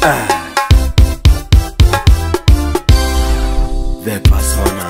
The persona.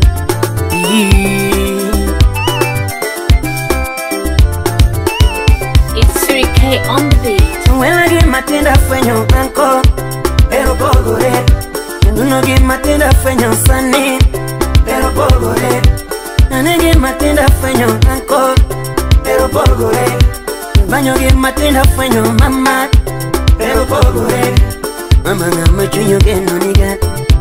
It's 3K on the beat. When I get my tender friend your uncle, pero poco red. And you no get my tender friend your sonny, pero poco red. And I get my tender friend your uncle, pero poco red. When you get my tender friend your mama, pero poco red. Mama ngama chunyo get no nigga.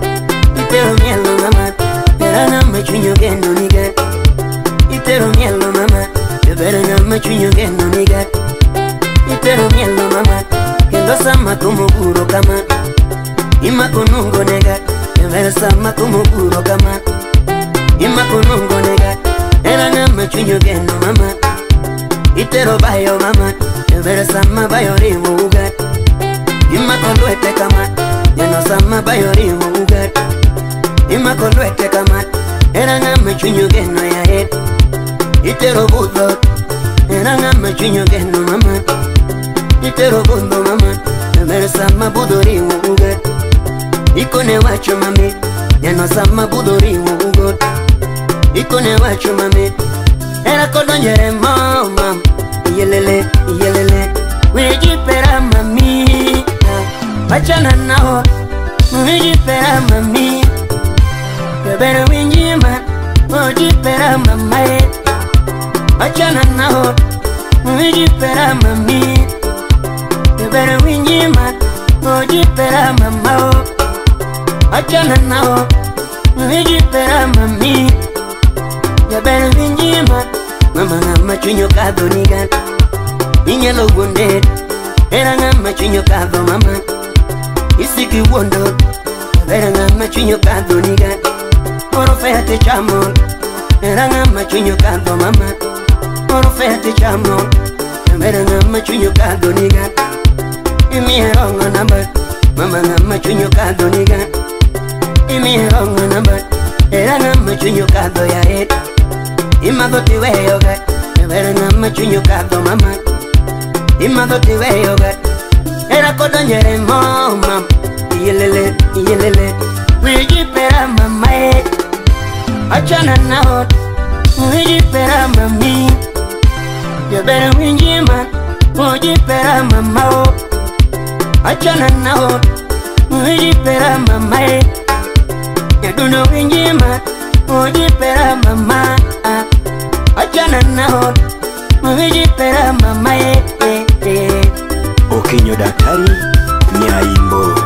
Itero mielo mama, pero ngama chunyo get no nigga. Itero mielo mama, pero ngama chunyo get no nigga. Itero mielo mama, kendo sama como puro kama. Ima konungo nega, evera sama como puro kama. Ima konungo nega, era ngama chunyo geno mama. Itero bayo mama, evera sama bayo rimu ugat. Ima kolwete kama, yano sama bayo rimu ugat. Ima kolwete kama, era ngama chunyo geno ya head. Itero budo, era ngama chunyo geno mama. Itero bundo mama, evera sama budo rimu ugat. Ikone wacho mami, yano sama budori wugot. Ikone wacho mami, era kodonjere mama. Yelele, yelele, wijipera mami. Wachana nao, wijipera mami. Bebere winjima, wijipera mamae. Wachana nao, wijipera mami. Bebere winjima, wijipera mamao. Achana nao, wijipera mami. Jabere vinjima, mama ngama chunyo kado nigan. Inyalo gonded, era ngama chunyo kado mama. Isiki wondo, era ngama chunyo kado nigan. Oro fete chamon, era ngama chunyo kado mama. Oro fete chamon, era ngama chunyo kado nigan. Imi eronga number, mama ngama chunyo kado nigan. Imi wrong number, era ngama chunyo kado ya head. Ima doti we yoga, era ngama chunyo kado mama. Ima doti we yoga, era kodonjere mama. Yelele, yelele, wijipera mama e. Achana nao, wijipera mami. Jabere winjima, wijipera mama o. Achana nao, wijipera mama e. Yaduno winjima, wijipera mama. Achana nao, wijipera mama Okinyo daktari, Nyaimbo.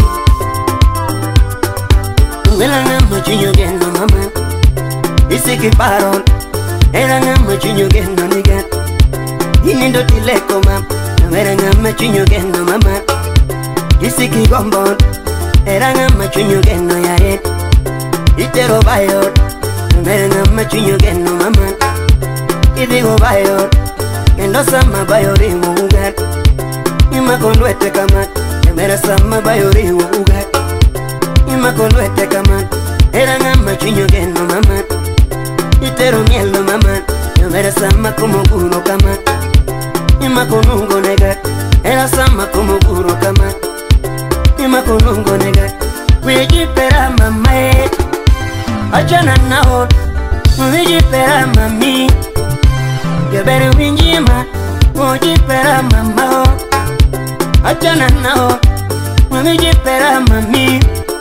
Wela ngama chunyo geno mama. Isiki paron, era ngama chunyo geno niga. Inindo tileko mam, era ngama chunyo geno mama. Isiki gombon, era ngama chunyo geno ya head. Itero bayo, era ngama chunyo geno mama. Idigo bayo, kendo sama bayo rimu ugat. Ima konwete kama, era sama bayo rimu ugat. Ima konwete kama, era ngama chunyo geno mama. Itero mielo mama, era sama como puro kama. Ima konungo nega, era sama como puro kama. Ima konungo nega, wijipera mama e. Achana nao, wijipera mami. Jabere winjima, wijipera mama o. Achana nao, wijipera mami.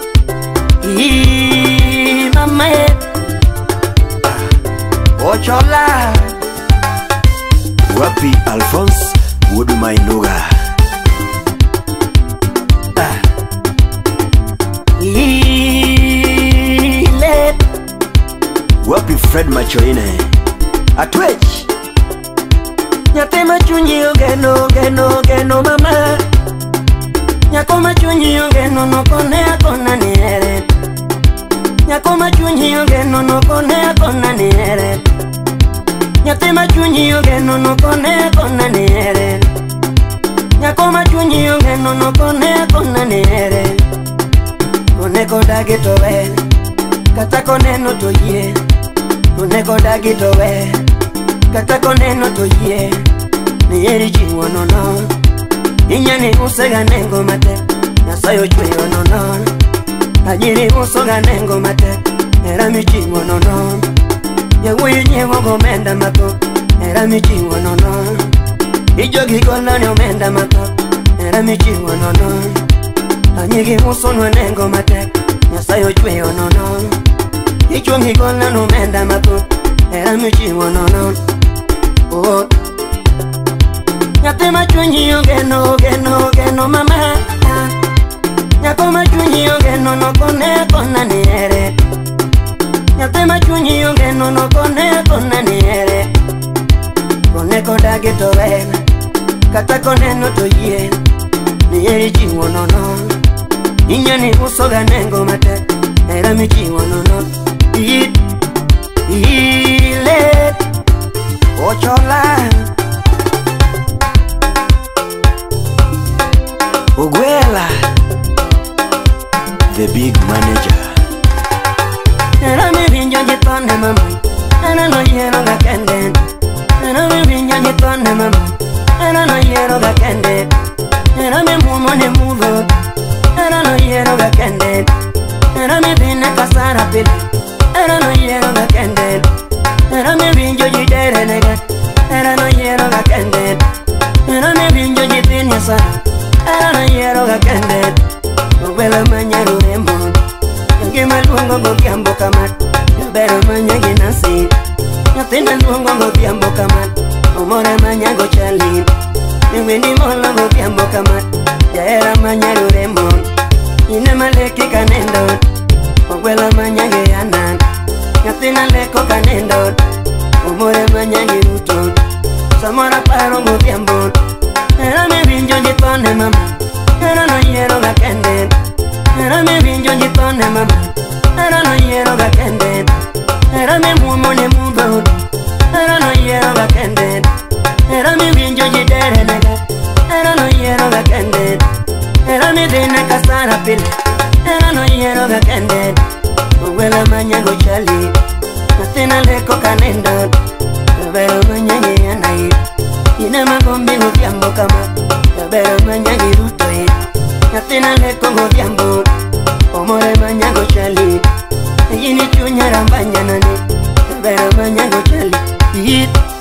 Mama e. Ochola. Wapi Alphonse Wodumainoga. Wapi Fred Machoine. Atwech. Nyatema chunyi ogeno, geno, geno mama. Nyakoma chunyi ogeno, no kone akona niere. Nyakoma chunyi ogeno, no kone akona niere. Nyatema chunyi ogeno, no kone akona niere. Nyakoma chunyi ogeno, no kone akona niere. Kone kodagi towe, kata kone no to ye. Kone kodagi towe, kata kone no to ye. Ni eri chiwo no no. Inyane usega nengo mate, Nyasayo chweyo nonon Ajiri usoga nengo mate Era michiwo nonon Yawuyi nyewo gomenda mako Era michiwo nonon Ijogi golani omenda mako Era michiwo nonon Anyigi usonwa nengo mate Nyasayo chweyo nonon Ichongi golani omenda mako Era michiwo nonon Oh Nyatema chunyi ogeno, geno, geno mama Nyakoma chunyi ogeno no kone kona niere Nyatema chunyi ogeno no kone kona niere Kone koda geto wena Kata kone no to yien Nieri chiwo nono Inyani usoga nengo mate Era mi chiwo nono Ile Ochola Ogwela, the big manager. Era mi vinyo jitone mama Era no yero ga kende Era mi vinyo jitone mama Era no yero ga kende Era mi mumo ne muvo Era no yero ga kende Era mi vine kasara pili Era no yero ga kende Era mi vinyo jitere nega Era no yero ga kende Era mi vinyo jitini sana Era no yero ga kende Ogwela manyaru rembo Yangima luongo go kiambo kamat Yabero manyagi nasi Yatina luongo go kiambo kamat Omore manyago chalin Yungwini molo go kiambo kamat Yaera manyaru rembo Ine maleki kanendo Ogwela manyagi anan Yatina leko kanendo Omore manyagi ruton Samora paro go kiambo Era mi vinjo jitone mama Era no yero ga kende Era mi vinjo jitone mama Era no yero ga kende Era mi mumo ne mudo Era no yero ga kende Era mi vinjo jitere nega Era no yero ga kende Era mi dine kasara pile Era no yero ga kende Ogwela manyago chali Natina leko kanendo Yabero manyagi anai Ine magombi go kiambo kama Yabero manyagi rutoe Yatina leko go kiambo Omore manyago chali Yini chunya rambanya nane Yabero manyago chali